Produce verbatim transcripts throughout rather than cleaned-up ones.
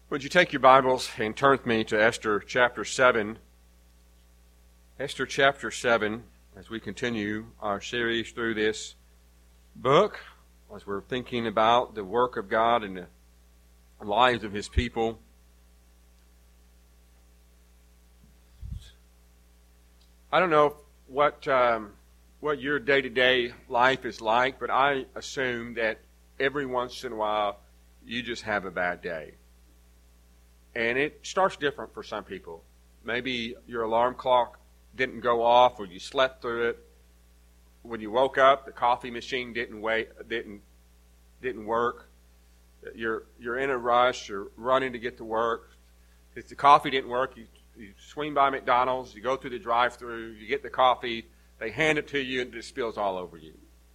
Would you take your Bibles and turn with me to Esther chapter seven? Esther chapter seven, as we continue our series through this book, as we're thinking about the work of God and the lives of His people. I don't know what um, what your day-to-day life is like, but I assume that every once in a while you just have a bad day. And it starts different for some people. Maybe your alarm clock didn't go off, or you slept through it. When you woke up, the coffee machine didn't wait, didn't didn't work. You're you're in a rush. You're running to get to work. If the coffee didn't work, you, you swing by McDonald's. You go through the drive-thru. You get the coffee. They hand it to you, and it spills all over you.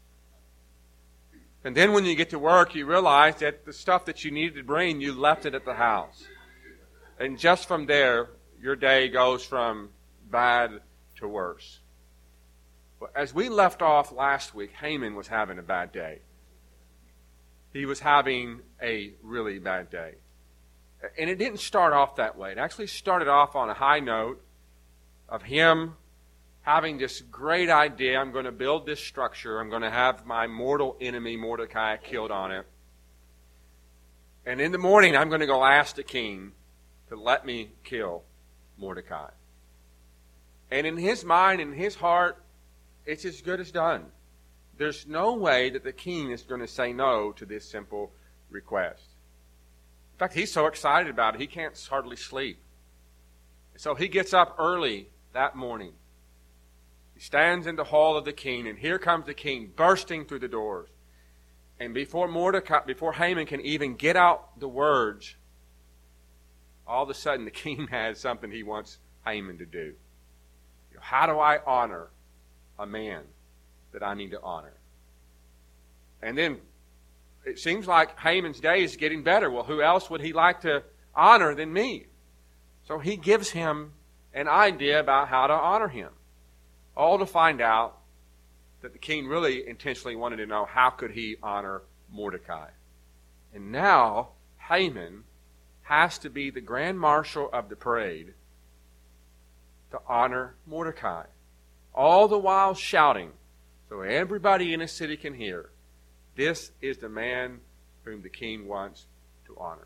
And then when you get to work, you realize that the stuff that you needed to bring, you left it at the house. And just from there, your day goes from bad to worse. But as we left off last week, Haman was having a bad day. He was having a really bad day. And it didn't start off that way. It actually started off on a high note of him having this great idea. I'm going to build this structure. I'm going to have my mortal enemy, Mordecai, killed on it. And in the morning, I'm going to go ask the king to let me kill Mordecai. And in his mind, in his heart, it's as good as done. There's no way that the king is going to say no to this simple request. In fact, he's so excited about it, he can't hardly sleep. So he gets up early that morning. He stands in the hall of the king, and here comes the king bursting through the doors. And before Mordecai, before Haman can even get out the words, all of a sudden the king has something he wants Haman to do. How do I honor a man that I need to honor? And then it seems like Haman's day is getting better. Well, who else would he like to honor than me? So he gives him an idea about how to honor him. All to find out that the king really intentionally wanted to know how could he honor Mordecai. And now Haman has to be the grand marshal of the parade to honor Mordecai. All the while shouting, so everybody in the city can hear, this is the man whom the king wants to honor.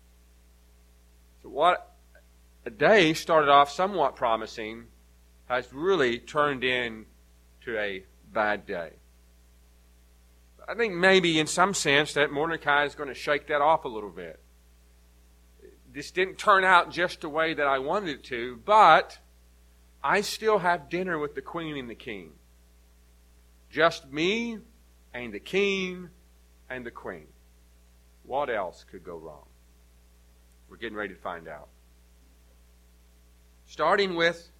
So what a day started off somewhat promising has really turned into a bad day. I think maybe in some sense that Mordecai is going to shake that off a little bit. This didn't turn out just the way that I wanted it to, but I still have dinner with the queen and the king. Just me and the king and the queen. What else could go wrong? We're getting ready to find out. Starting with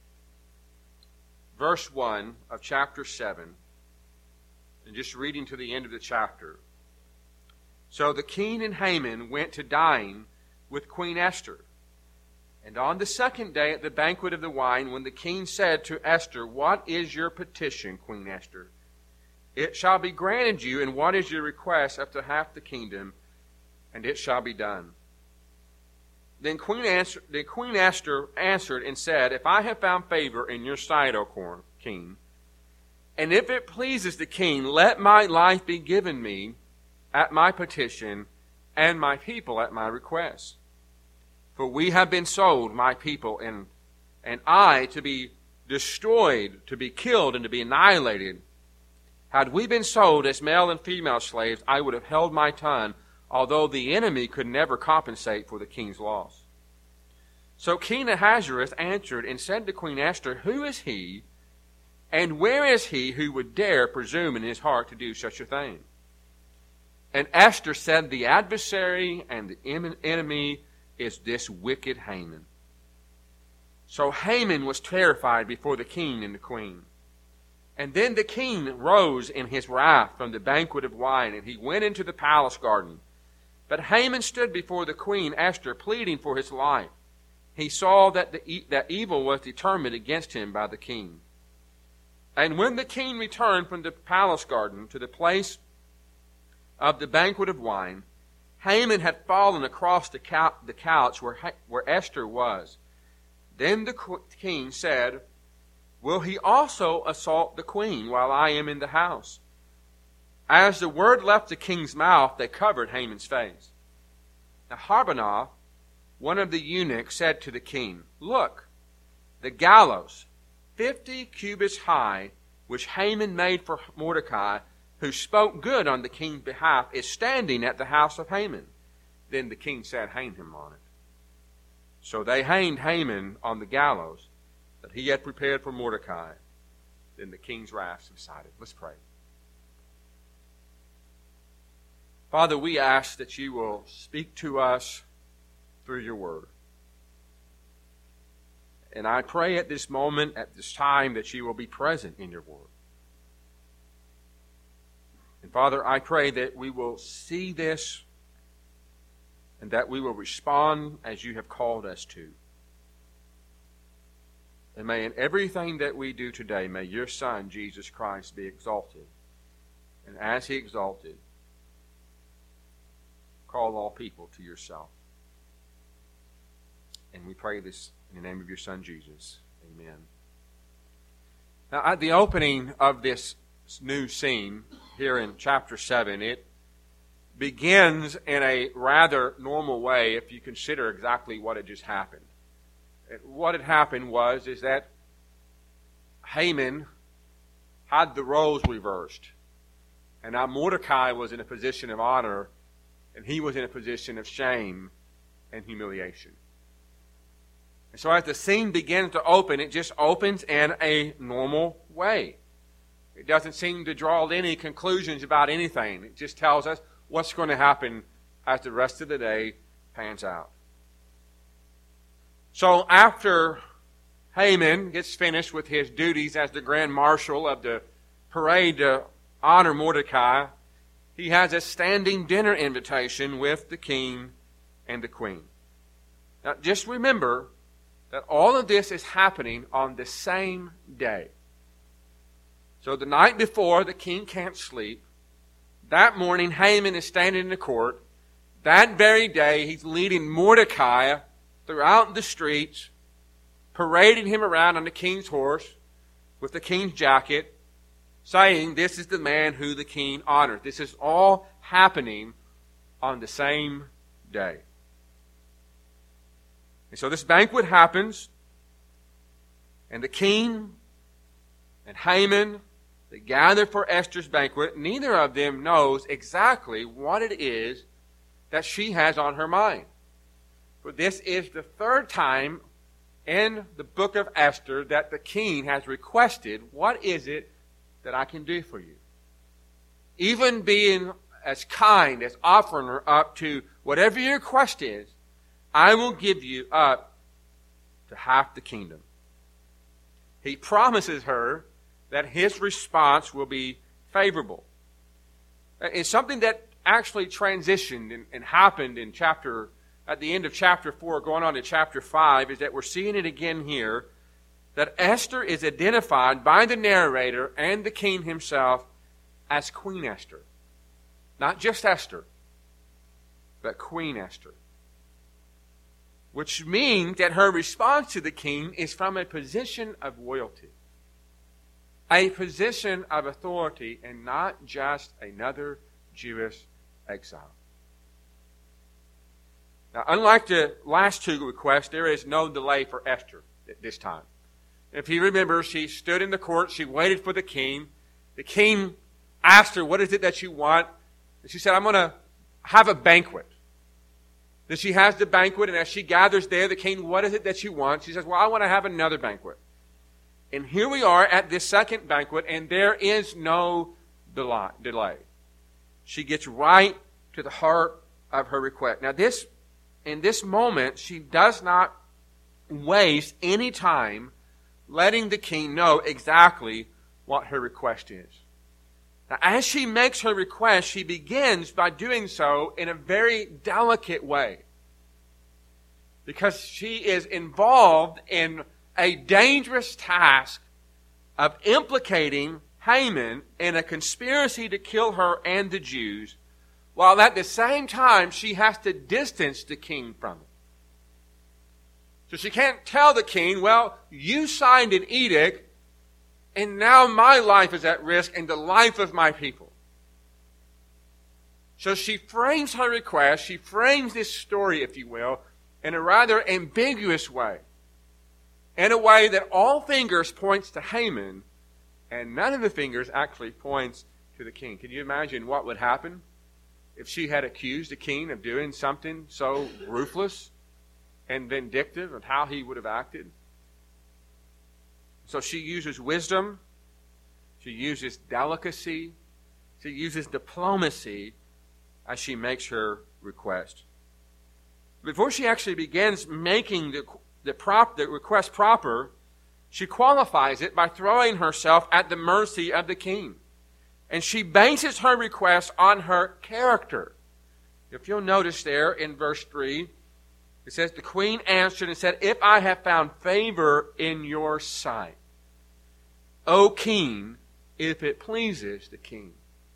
verse one of chapter seven, and just reading to the end of the chapter. So the king and Haman went to dine with Queen Esther. And on the second day at the banquet of the wine, when the king said to Esther, what is your petition, Queen Esther? It shall be granted you, and what is your request up to half the kingdom? And it shall be done. Then Queen, answer, then Queen Esther answered and said, if I have found favor in your sight, O king, and if it pleases the king, let my life be given me at my petition, and my people at my request. For we have been sold, my people, and, and I, to be destroyed, to be killed, and to be annihilated. Had we been sold as male and female slaves, I would have held my tongue, although the enemy could never compensate for the king's loss. So King Ahasuerus answered and said to Queen Esther, who is he, and where is he who would dare presume in his heart to do such a thing? And Esther said, the adversary and the enemy is this wicked Haman. So Haman was terrified before the king and the queen. And then the king rose in his wrath from the banquet of wine, and he went into the palace garden. But Haman stood before the queen Esther, pleading for his life. He saw that the that evil was determined against him by the king. And when the king returned from the palace garden to the place of the banquet of wine, Haman had fallen across the couch where, where Esther was. Then the king said, "Will he also assault the queen while I am in the house?" As the word left the king's mouth, they covered Haman's face. Now Harbonah, one of the eunuchs, said to the king, "Look, the gallows, fifty cubits high, which Haman made for Mordecai, who spoke good on the king's behalf, is standing at the house of Haman." Then the king said, "Hang him on it." So they hanged Haman on the gallows that he had prepared for Mordecai. Then the king's wrath subsided. Let's pray. Father, we ask that you will speak to us through your word. And I pray at this moment, at this time, that you will be present in your word. And Father, I pray that we will see this and that we will respond as you have called us to. And may in everything that we do today, may your Son, Jesus Christ, be exalted. And as he exalted, call all people to yourself. And we pray this in the name of your Son, Jesus. Amen. Now, at the opening of this new scene here in chapter seven, it begins in a rather normal way if you consider exactly what had just happened. What had happened was is that Haman had the roles reversed. And now Mordecai was in a position of honor, and he was in a position of shame and humiliation. And so as the scene begins to open, it just opens in a normal way. It doesn't seem to draw any conclusions about anything. It just tells us what's going to happen as the rest of the day pans out. So after Haman gets finished with his duties as the grand marshal of the parade to honor Mordecai, he has a standing dinner invitation with the king and the queen. Now just remember that all of this is happening on the same day. So the night before, the king can't sleep. That morning, Haman is standing in the court. That very day, he's leading Mordecai throughout the streets, parading him around on the king's horse with the king's jacket, saying, "This is the man who the king honors." This is all happening on the same day. And so this banquet happens, and the king and Haman, they gather for Esther's banquet. Neither of them knows exactly what it is that she has on her mind. For this is the third time in the book of Esther that the king has requested, "What is it that I can do for you?" Even being as kind as offering her up to whatever your request is, I will give you up to half the kingdom. He promises her that his response will be favorable. It's something that actually transitioned and, and happened in chapter, at the end of chapter four, going on to chapter five, is that we're seeing it again here, that Esther is identified by the narrator and the king himself as Queen Esther. Not just Esther, but Queen Esther. Which means that her response to the king is from a position of loyalty. A position of authority, and not just another Jewish exile. Now, unlike the last two requests, there is no delay for Esther at this time. If you remember, she stood in the court, she waited for the king. The king asked her, "What is it that you want?" And she said, "I'm going to have a banquet." Then she has the banquet, and as she gathers there, the king, "What is it that you want?" She says, "Well, I want to have another banquet." And here we are at this second banquet, and there is no delay. She gets right to the heart of her request. Now, this, in this moment, she does not waste any time letting the king know exactly what her request is. Now, as she makes her request, she begins by doing so in a very delicate way, because she is involved in a dangerous task of implicating Haman in a conspiracy to kill her and the Jews while at the same time she has to distance the king from it. So she can't tell the king, well, you signed an edict, and now my life is at risk and the life of my people. So she frames her request, she frames this story, if you will, in a rather ambiguous way. In a way that all fingers points to Haman, and none of the fingers actually points to the king. Can you imagine what would happen if she had accused the king of doing something so ruthless and vindictive, of how he would have acted? So she uses wisdom, she uses delicacy, she uses diplomacy as she makes her request. Before she actually begins making the, the, prop, the request proper, she qualifies it by throwing herself at the mercy of the king. And she bases her request on her character. If you'll notice there in verse three, it says, the queen answered and said, if I have found favor in your sight, O king, if it pleases the king.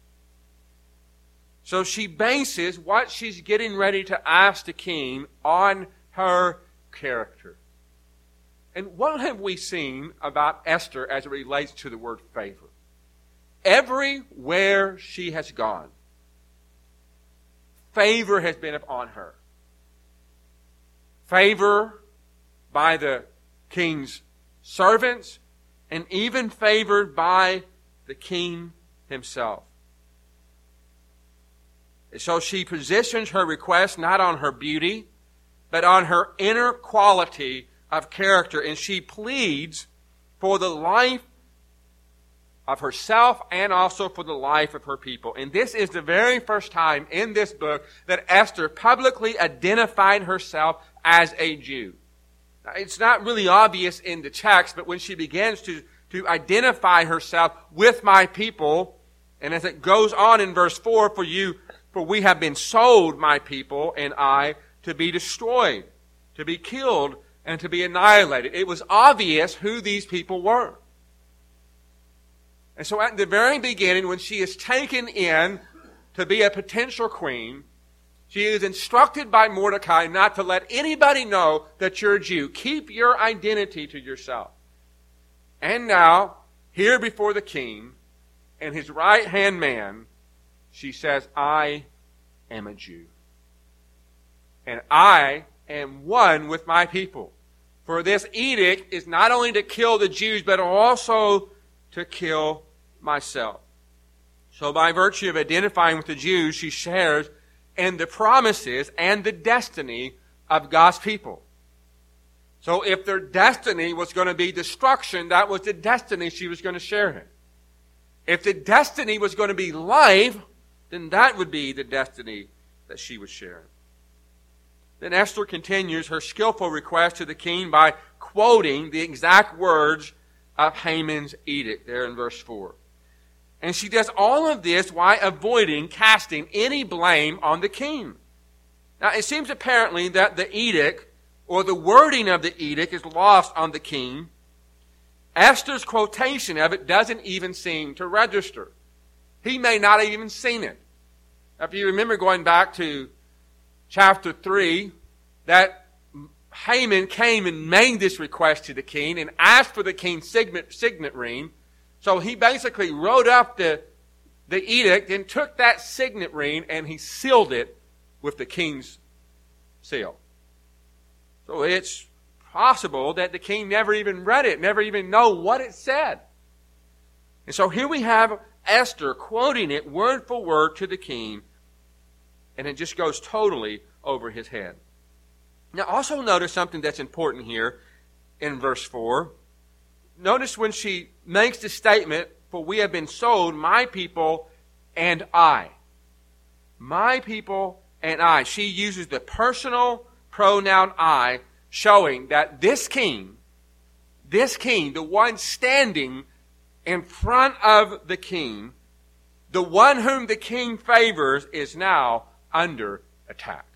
So she bases what she's getting ready to ask the king on her character. And what have we seen about Esther as it relates to the word favor? Everywhere she has gone, favor has been upon her. Favor by the king's servants, and even favored by the king himself. So she positions her request not on her beauty, but on her inner quality of character. And she pleads for the life of herself and also for the life of her people. And this is the very first time in this book that Esther publicly identified herself as a Jew. Now, it's not really obvious in the text, but when she begins to, to identify herself with my people, and as it goes on in verse four, for you For we have been sold, my people and I, to be destroyed, to be killed, and to be annihilated. It was obvious who these people were. And so at the very beginning, when she is taken in to be a potential queen, she is instructed by Mordecai not to let anybody know that you're a Jew. Keep your identity to yourself. And now, here before the king and his right-hand man, she says, I am a Jew. And I am one with my people. For this edict is not only to kill the Jews, but also to kill myself. So by virtue of identifying with the Jews, she shares in the promises and the destiny of God's people. So if their destiny was going to be destruction, that was the destiny she was going to share in. If the destiny was going to be life, then that would be the destiny that she was sharing. Then Esther continues her skillful request to the king by quoting the exact words of Haman's edict there in verse four. And she does all of this while avoiding casting any blame on the king. Now, it seems apparently that the edict, or the wording of the edict, is lost on the king. Esther's quotation of it doesn't even seem to register. He may not have even seen it. If you remember going back to chapter three, that Haman came and made this request to the king and asked for the king's signet, signet ring. So he basically wrote up the, the edict and took that signet ring and he sealed it with the king's seal. So it's possible that the king never even read it, never even know what it said. And so here we have Esther quoting it word for word to the king, and it just goes totally over his head. Now also notice something that's important here in verse four. Notice when she makes the statement, for we have been sold, my people and I. My people and I. She uses the personal pronoun I, showing that this king, this king, the one standing in front of the king, the one whom the king favors, is now under attack.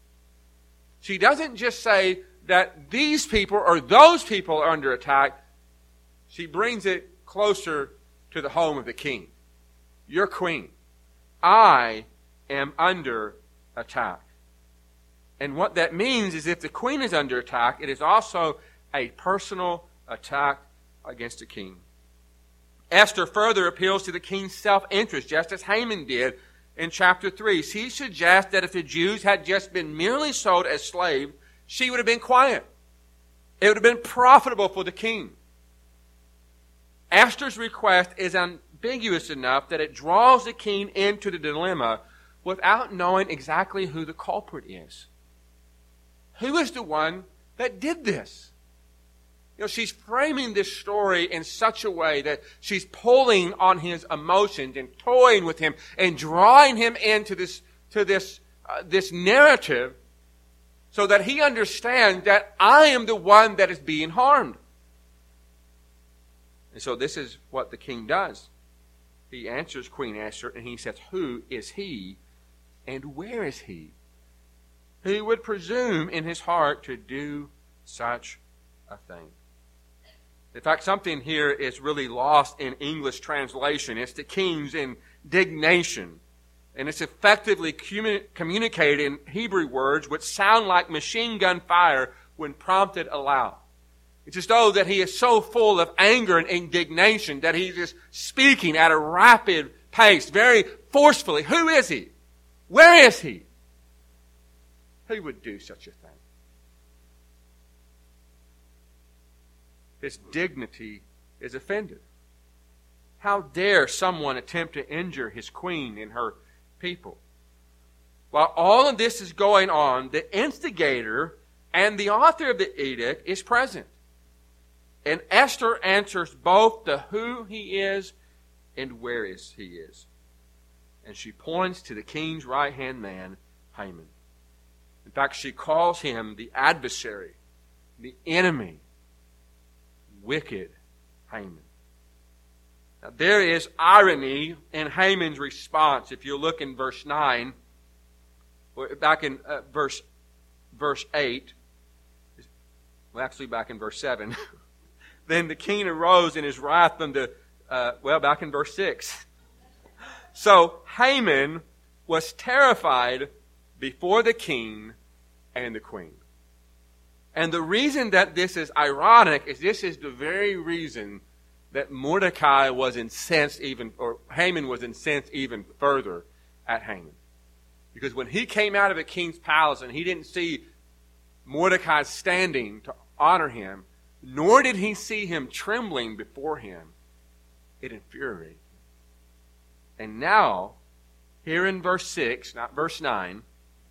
She doesn't just say that these people or those people are under attack. She brings it closer to the home of the king. Your queen. I am under attack. And what that means is if the queen is under attack, it is also a personal attack against the king. Esther further appeals to the king's self-interest, just as Haman did in chapter three. She suggests that if the Jews had just been merely sold as slaves, she would have been quiet. It would have been profitable for the king. Esther's request is ambiguous enough that it draws the king into the dilemma without knowing exactly who the culprit is. Who is the one that did this? You know, she's framing this story in such a way that she's pulling on his emotions and toying with him and drawing him into this to this uh, this narrative so that he understands that I am the one that is being harmed. And so this is what the king does. He answers Queen Esther and he says, "Who is he and where is he? Who would presume in his heart to do such a thing?" In fact, something here is really lost in English translation. It's the king's indignation. And it's effectively commun- communicated in Hebrew words which sound like machine gun fire when prompted aloud. It's as though that he is so full of anger and indignation that he's just speaking at a rapid pace, very forcefully. Who is he? Where is he? Who would do such a thing? His dignity is offended. How dare someone attempt to injure his queen and her people? While all of this is going on, the instigator and the author of the edict is present. And Esther answers both the who he is and where is he is. And she points to the king's right-hand man, Haman. In fact, she calls him the adversary, the enemy, wicked Haman. Now, there is irony in Haman's response. If you look in verse nine, or back in uh, verse verse eight, well, actually back in verse seven, then the king arose in his wrath from the, uh, well, back in verse six. So Haman was terrified before the king and the queen. And the reason that this is ironic is this is the very reason that Mordecai was incensed even, or Haman was incensed even further at Haman. Because when he came out of the king's palace and he didn't see Mordecai standing to honor him, nor did he see him trembling before him, it infuriated him. And now, here in verse six, not verse nine,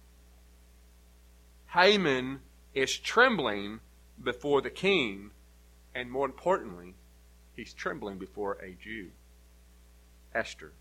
Haman is trembling before the king, and more importantly, he's trembling before a Jew, Esther.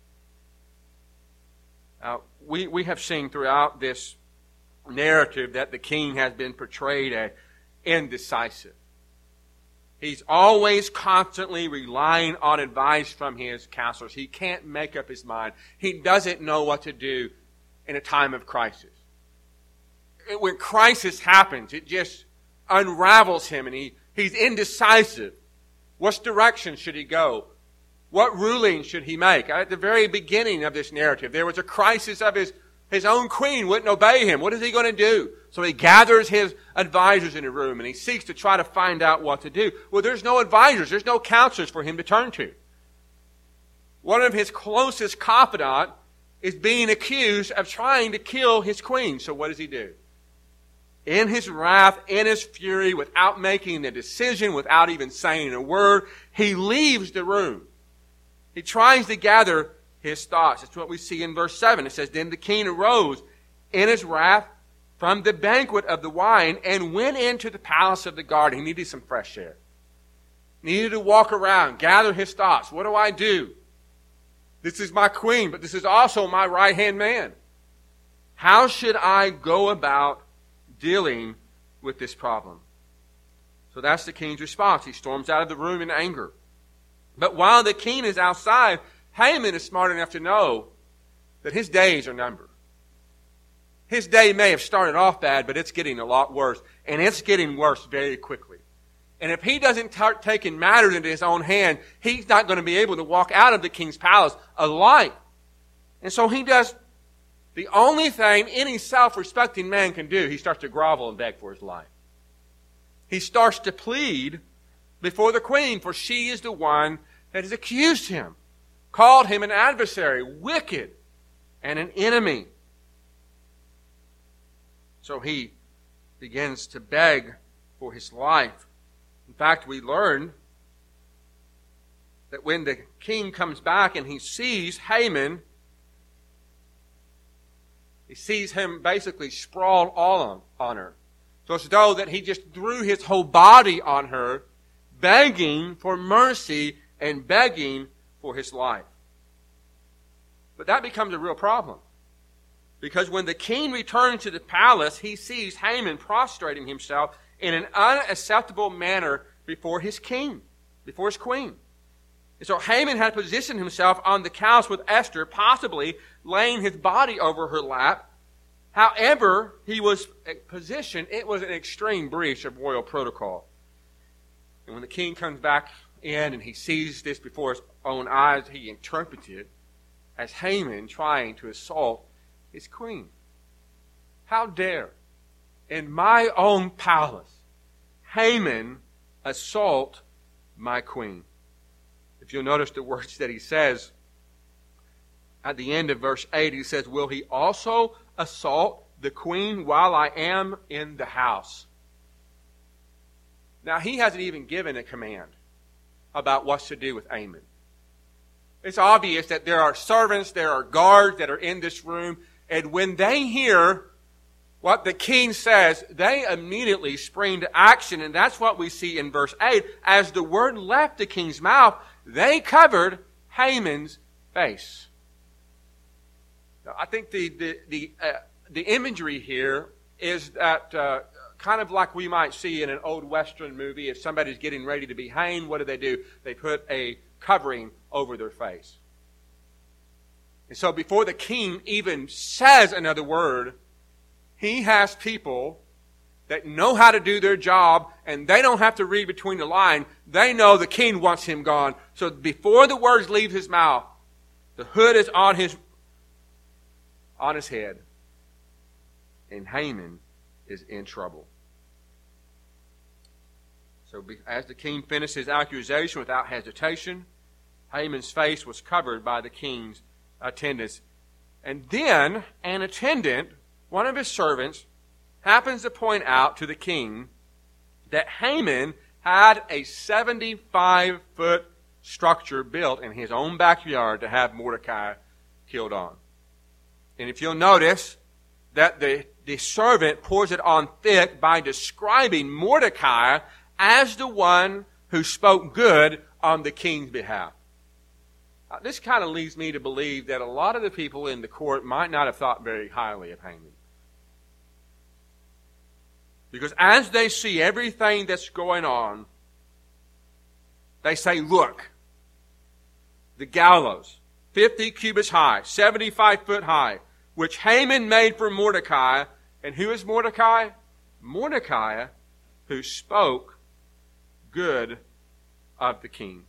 Now, we, we have seen throughout this narrative that the king has been portrayed as indecisive. He's always constantly relying on advice from his counselors. He can't make up his mind. He doesn't know what to do in a time of crisis. When crisis happens, it just unravels him and he, he's indecisive. What direction should he go? What ruling should he make? At the very beginning of this narrative, there was a crisis of his, his own queen wouldn't obey him. What is he going to do? So he gathers his advisors in a room and he seeks to try to find out what to do. Well, there's no advisors. There's no counselors for him to turn to. One of his closest confidant is being accused of trying to kill his queen. So what does he do? In his wrath, in his fury, without making a decision, without even saying a word, he leaves the room. He tries to gather his thoughts. That's what we see in verse seven. It says, "Then the king arose in his wrath from the banquet of the wine and went into the palace of the guard." He needed some fresh air. He needed to walk around, gather his thoughts. What do I do? This is my queen, but this is also my right-hand man. How should I go about dealing with this problem? So that's the king's response. He storms out of the room in anger. But while the king is outside, Haman is smart enough to know that his days are numbered. His day may have started off bad, but it's getting a lot worse. And it's getting worse very quickly. And if he doesn't start taking matters into his own hand, he's not going to be able to walk out of the king's palace alive. And so he does the only thing any self-respecting man can do, he starts to grovel and beg for his life. He starts to plead before the queen, for she is the one that has accused him, called him an adversary, wicked, and an enemy. So he begins to beg for his life. In fact, we learn that when the king comes back and he sees Haman, he sees him basically sprawled all on, on her. So it's as though that he just threw his whole body on her, begging for mercy and begging for his life. But that becomes a real problem. Because when the king returns to the palace, he sees Haman prostrating himself in an unacceptable manner before his king, before his queen. And so Haman had positioned himself on the couch with Esther, possibly laying his body over her lap. However he was positioned, it was an extreme breach of royal protocol. And when the king comes back in and he sees this before his own eyes, he interprets it as Haman trying to assault his queen. How dare, in my own palace, Haman assault my queen? If you'll notice the words that he says at the end of verse eight, he says, will he also assault the queen while I am in the house? Now, he hasn't even given a command about what to do with Haman. It's obvious that there are servants, there are guards that are in this room, and when they hear what the king says, they immediately spring to action, and that's what we see in verse eight. As the word left the king's mouth, they covered Haman's face. Now, I think the the the, uh, the imagery here is that uh, kind of like we might see in an old Western movie. If somebody's getting ready to be hanged, what do they do? They put a covering over their face. And so before the king even says another word, he has people that know how to do their job, and they don't have to read between the lines. They know the king wants him gone. So before the words leave his mouth, the hood is on his on his head, and Haman is in trouble. So as the king finished his accusation without hesitation, Haman's face was covered by the king's attendants. And then an attendant, one of his servants, happens to point out to the king that Haman had a seventy-five foot structure built in his own backyard to have Mordecai killed on. And if you'll notice that the, the servant pours it on thick by describing Mordecai as the one who spoke good on the king's behalf. Uh, this kind of leads me to believe that a lot of the people in the court might not have thought very highly of Haman. Because as they see everything that's going on, they say, look, the gallows, fifty cubits high, seventy-five foot high, which Haman made for Mordecai. And who is Mordecai? Mordecai, who spoke good of the king.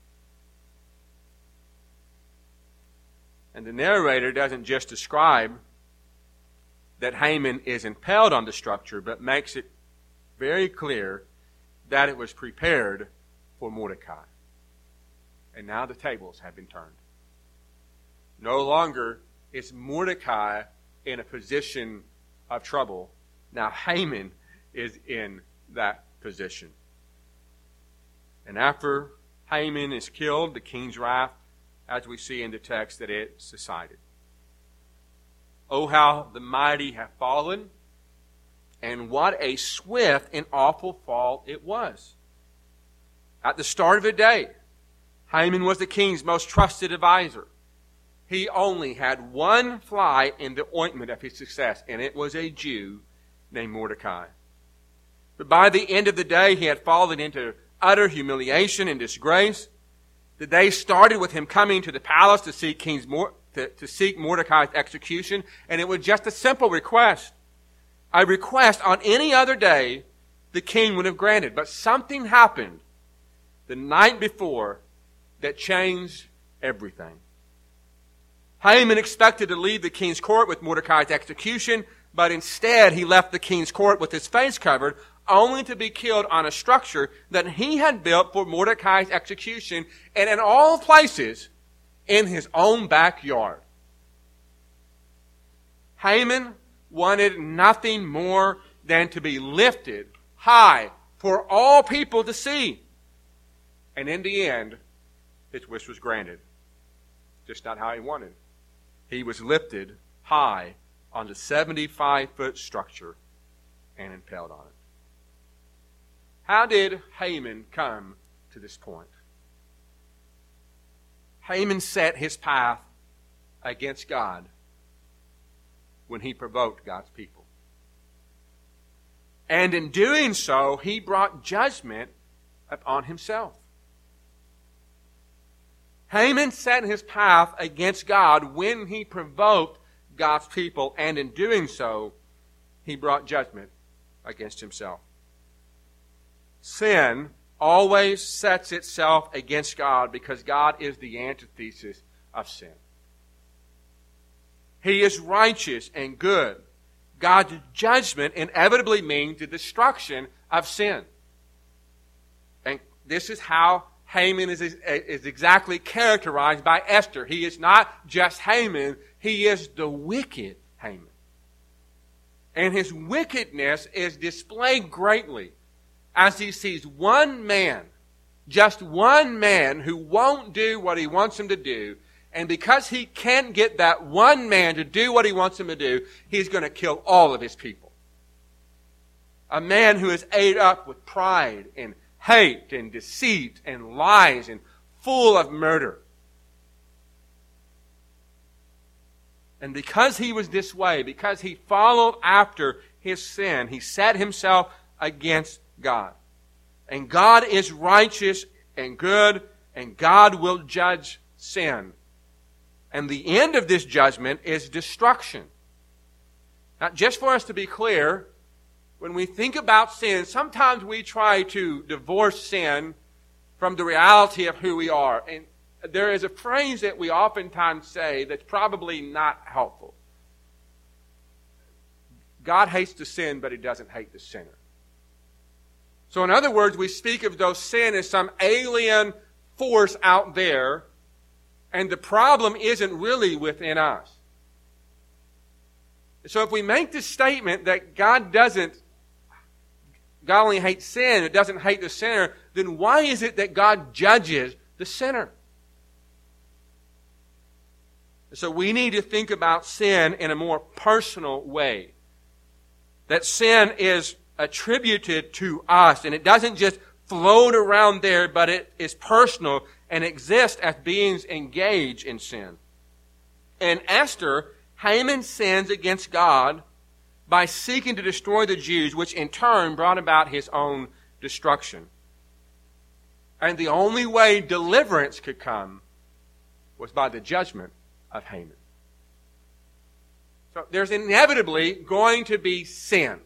And the narrator doesn't just describe that Haman is impaled on the structure, but makes it very clear that it was prepared for Mordecai. And now the tables have been turned. No longer is Mordecai in a position of trouble. Now Haman is in that position. And after Haman is killed, the king's wrath, as we see in the text, that it subsided. Oh, how the mighty have fallen, and what a swift and awful fall it was. At the start of the day, Haman was the king's most trusted advisor. He only had one fly in the ointment of his success, and it was a Jew named Mordecai. But by the end of the day, he had fallen into utter humiliation and disgrace. The day started with him coming to the palace to seek King's Mor- to, to seek Mordecai's execution, and it was just a simple request. A request on any other day the king would have granted, but something happened the night before that changed everything. Haman expected to leave the king's court with Mordecai's execution, but instead he left the king's court with his face covered, only to be killed on a structure that he had built for Mordecai's execution, and in all places, in his own backyard. Haman wanted nothing more than to be lifted high for all people to see. And in the end, his wish was granted. Just not how he wanted. He was lifted high on the seventy-five foot structure and impaled on it. How did Haman come to this point? Haman set his path against God when he provoked God's people. And in doing so, he brought judgment upon himself. Haman set his path against God when he provoked God's people, and in doing so, he brought judgment against himself. Sin always sets itself against God because God is the antithesis of sin. He is righteous and good. God's judgment inevitably means the destruction of sin. And this is how Haman is, is exactly characterized by Esther. He is not just Haman, he is the wicked Haman. And his wickedness is displayed greatly as he sees one man, just one man who won't do what he wants him to do. And because he can't get that one man to do what he wants him to do, he's going to kill all of his people. A man who is ate up with pride and hate and deceit and lies and full of murder. And because he was this way, because he followed after his sin, he set himself against God. And God is righteous and good, and God will judge sin. And the end of this judgment is destruction. Now, just for us to be clear, when we think about sin, sometimes we try to divorce sin from the reality of who we are. And there is a phrase that we oftentimes say that's probably not helpful. God hates the sin, but He doesn't hate the sinner. So in other words, we speak of those sin as some alien force out there, and the problem isn't really within us. So if we make the statement that God doesn't, God only hates sin, it doesn't hate the sinner, then why is it that God judges the sinner? So we need to think about sin in a more personal way. That sin is attributed to us, and it doesn't just float around there, but it is personal and exists as beings engaged in sin. In Esther, Haman sins against God by seeking to destroy the Jews, which in turn brought about his own destruction. And the only way deliverance could come was by the judgment of Haman. So there's inevitably going to be sin.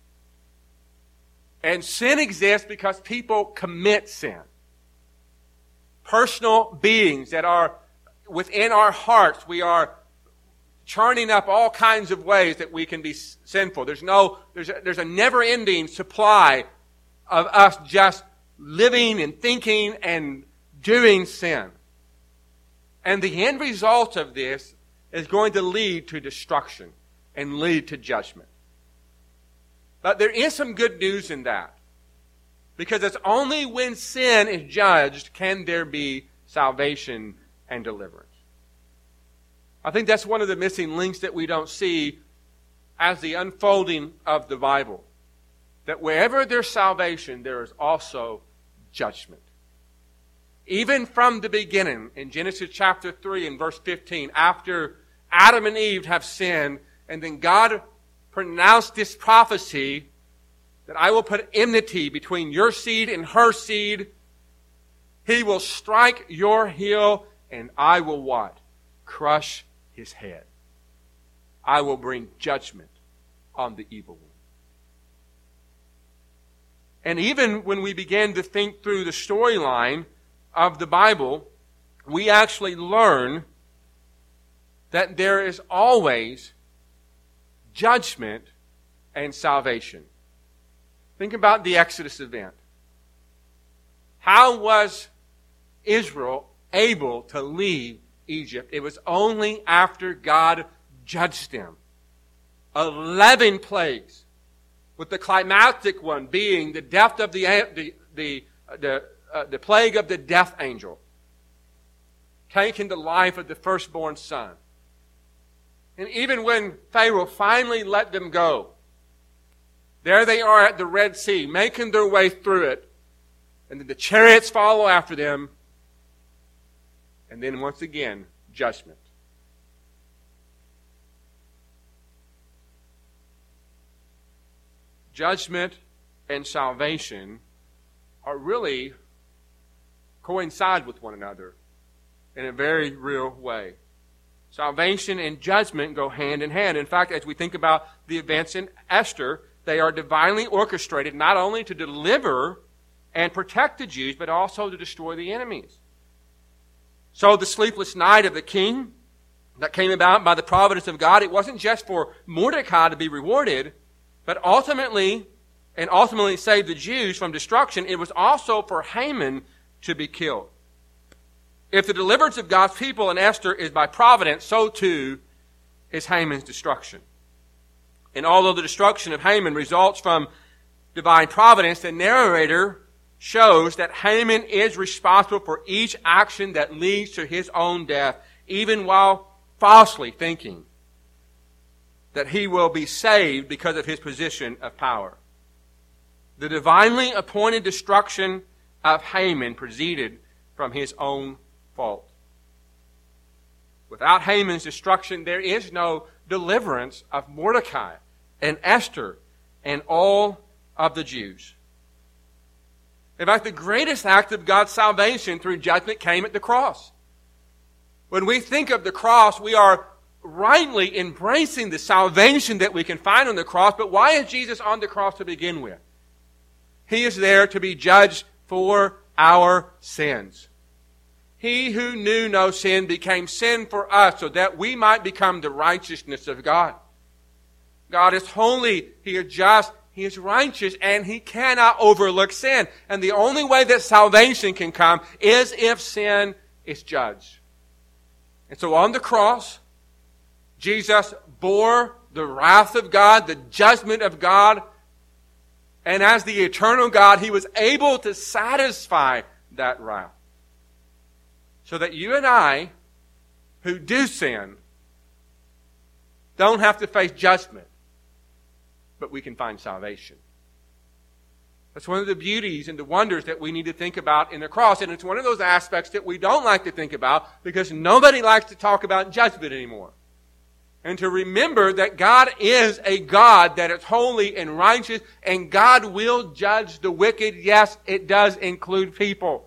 And sin exists because people commit sin. Personal beings that are within our hearts, we are churning up all kinds of ways that we can be sinful. There's no, there's a, there's a never-ending supply of us just living and thinking and doing sin. And the end result of this is going to lead to destruction and lead to judgment. But there is some good news in that. Because it's only when sin is judged can there be salvation and deliverance. I think that's one of the missing links that we don't see as the unfolding of the Bible. That wherever there's salvation, there is also judgment. Even from the beginning, in Genesis chapter three and verse fifteen, after Adam and Eve have sinned, and then God pronounced this prophecy that I will put enmity between your seed and her seed. He will strike your heel, and I will what? Crush his head. I will bring judgment on the evil one. And even when we begin to think through the storyline of the Bible, we actually learn that there is always judgment and salvation. Think about the Exodus event. How was Israel able to leave Egypt? It was only after God judged them. Eleven plagues, with the climactic one being the death of the the the the, uh, the plague of the death angel, taking the life of the firstborn son. And even when Pharaoh finally let them go, there they are at the Red Sea, making their way through it. And then the chariots follow after them. And then once again, judgment. Judgment and salvation are really coincide with one another in a very real way. Salvation and judgment go hand in hand. In fact, as we think about the events in Esther, they are divinely orchestrated not only to deliver and protect the Jews, but also to destroy the enemies. So the sleepless night of the king that came about by the providence of God, it wasn't just for Mordecai to be rewarded, but ultimately, and ultimately save the Jews from destruction, it was also for Haman to be killed. If the deliverance of God's people in Esther is by providence, so too is Haman's destruction. And although the destruction of Haman results from divine providence, the narrator shows that Haman is responsible for each action that leads to his own death, even while falsely thinking that he will be saved because of his position of power. The divinely appointed destruction of Haman proceeded from his own fault. Without Haman's destruction, there is no deliverance of Mordecai and Esther and all of the Jews. In fact, the greatest act of God's salvation through judgment came at the cross. When we think of the cross, we are rightly embracing the salvation that we can find on the cross. But why is Jesus on the cross to begin with? He is there to be judged for our sins. He who knew no sin became sin for us so that we might become the righteousness of God. God is holy, He is just, He is righteous, and He cannot overlook sin. And the only way that salvation can come is if sin is judged. And so on the cross, Jesus bore the wrath of God, the judgment of God, and as the eternal God, He was able to satisfy that wrath. So that you and I, who do sin, don't have to face judgment, but we can find salvation. That's one of the beauties and the wonders that we need to think about in the cross. And it's one of those aspects that we don't like to think about because nobody likes to talk about judgment anymore. And to remember that God is a God that is holy and righteous, and God will judge the wicked. Yes, it does include people.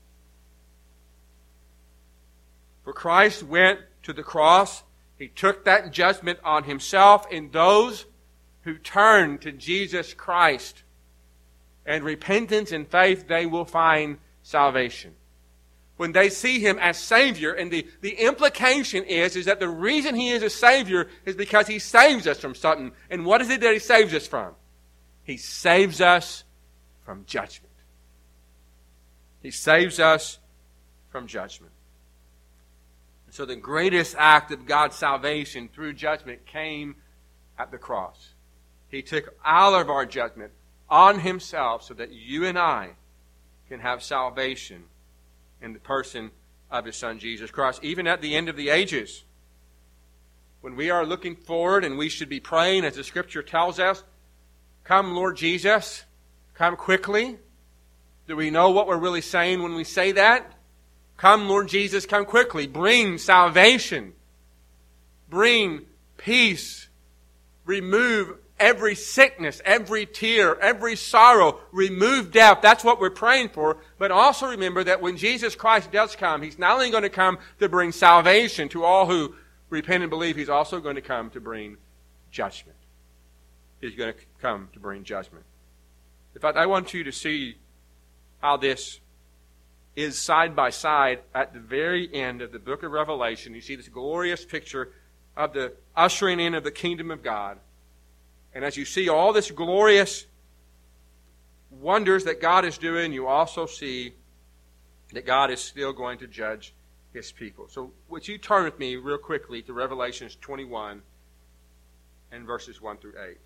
For Christ went to the cross. He took that judgment on Himself, and those who turn to Jesus Christ and repentance and faith, they will find salvation. When they see Him as Savior, and the, the implication is, is that the reason He is a Savior is because He saves us from something. And what is it that He saves us from? He saves us from judgment. He saves us from judgment. So the greatest act of God's salvation through judgment came at the cross. He took all of our judgment on Himself so that you and I can have salvation in the person of His Son, Jesus Christ. Even at the end of the ages, when we are looking forward and we should be praying, as the Scripture tells us, "Come, Lord Jesus, come quickly." Do we know what we're really saying when we say that? Come, Lord Jesus, come quickly. Bring salvation. Bring peace. Remove every sickness, every tear, every sorrow. Remove death. That's what we're praying for. But also remember that when Jesus Christ does come, He's not only going to come to bring salvation to all who repent and believe, He's also going to come to bring judgment. He's going to come to bring judgment. In fact, I want you to see how this is side by side at the very end of the book of Revelation. You see this glorious picture of the ushering in of the kingdom of God. And as you see all this glorious wonders that God is doing, you also see that God is still going to judge His people. So would you turn with me real quickly to Revelation twenty-one and verses one through eight.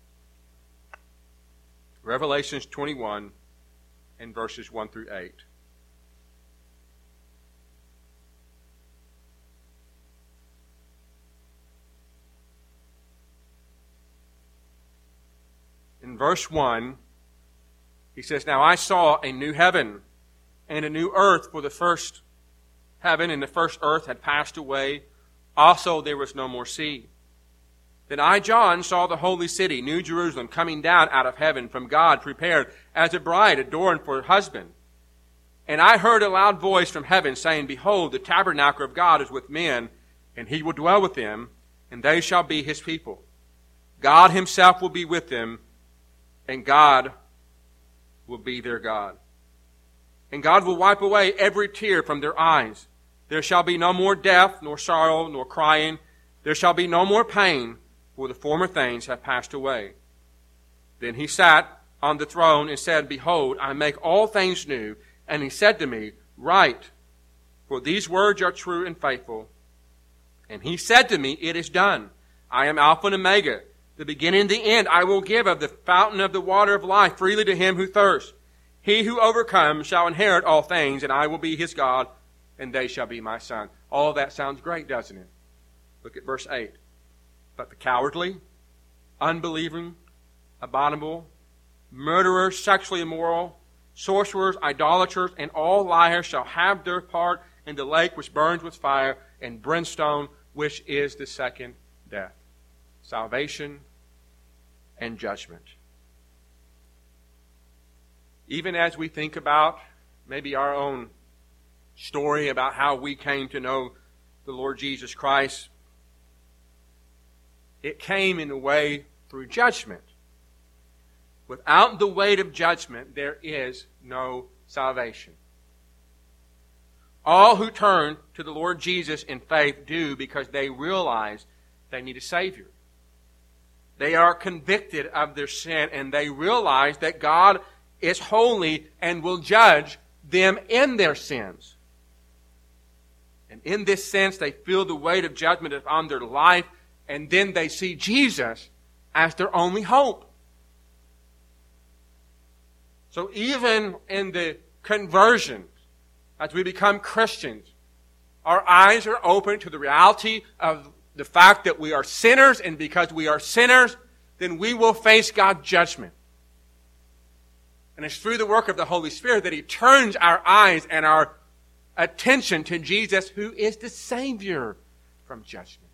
Revelation twenty-one and verses one through eight. In verse one, he says, "Now I saw a new heaven and a new earth, for the first heaven and the first earth had passed away. Also there was no more sea. Then I, John, saw the holy city, New Jerusalem, coming down out of heaven from God, prepared as a bride adorned for her husband. And I heard a loud voice from heaven saying, Behold, the tabernacle of God is with men, and He will dwell with them, and they shall be His people. God Himself will be with them, and God will be their God. And God will wipe away every tear from their eyes. There shall be no more death, nor sorrow, nor crying. There shall be no more pain, for the former things have passed away. Then He sat on the throne and said, Behold, I make all things new. And He said to me, Write, for these words are true and faithful. And He said to me, It is done. I am Alpha and Omega, the beginning and the end. I will give of the fountain of the water of life freely to him who thirsts. He who overcomes shall inherit all things, and I will be his God, and they shall be my son." All of that sounds great, doesn't it? Look at verse eight. "But the cowardly, unbelieving, abominable, murderers, sexually immoral, sorcerers, idolaters, and all liars shall have their part in the lake which burns with fire and brimstone, which is the second death." Salvation and judgment. Even as we think about maybe our own story about how we came to know the Lord Jesus Christ, it came in a way through judgment. Without the weight of judgment, there is no salvation. All who turn to the Lord Jesus in faith do because they realize they need a Savior. They are convicted of their sin, and they realize that God is holy and will judge them in their sins. And in this sense, they feel the weight of judgment on their life, and then they see Jesus as their only hope. So even in the conversion, as we become Christians, our eyes are open to the reality of the fact that we are sinners, and because we are sinners, then we will face God's judgment. And it's through the work of the Holy Spirit that He turns our eyes and our attention to Jesus, who is the Savior from judgment.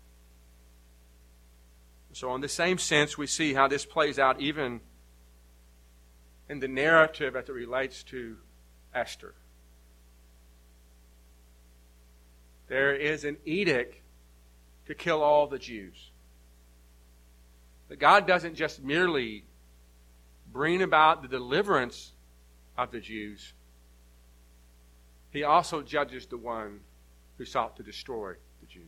So in the same sense, we see how this plays out even in the narrative as it relates to Esther. There is an edict to kill all the Jews. But God doesn't just merely bring about the deliverance of the Jews. He also judges the one who sought to destroy the Jews.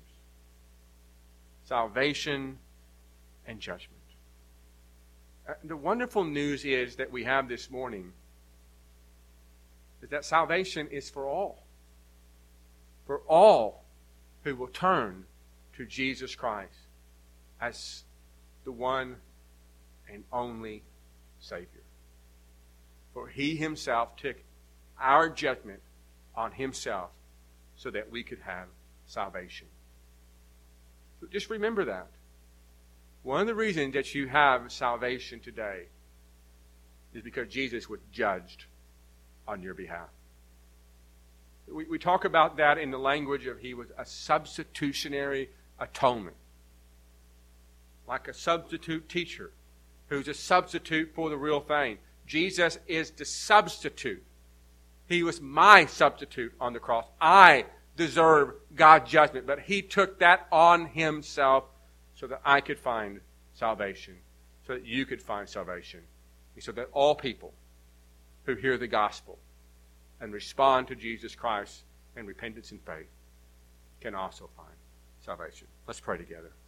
Salvation and judgment. The wonderful news is that we have this morning is that salvation is for all. For all who will turn to Jesus Christ as the one and only Savior. For He Himself took our judgment on Himself so that we could have salvation. So just remember that. One of the reasons that you have salvation today is because Jesus was judged on your behalf. We, we talk about that in the language of He was a substitutionary atonement. Like a substitute teacher who's a substitute for the real thing. Jesus is the substitute. He was my substitute on the cross. I deserve God's judgment, but He took that on Himself so that I could find salvation, so that you could find salvation, and so that all people who hear the gospel and respond to Jesus Christ in repentance and faith can also find salvation. Let's pray together.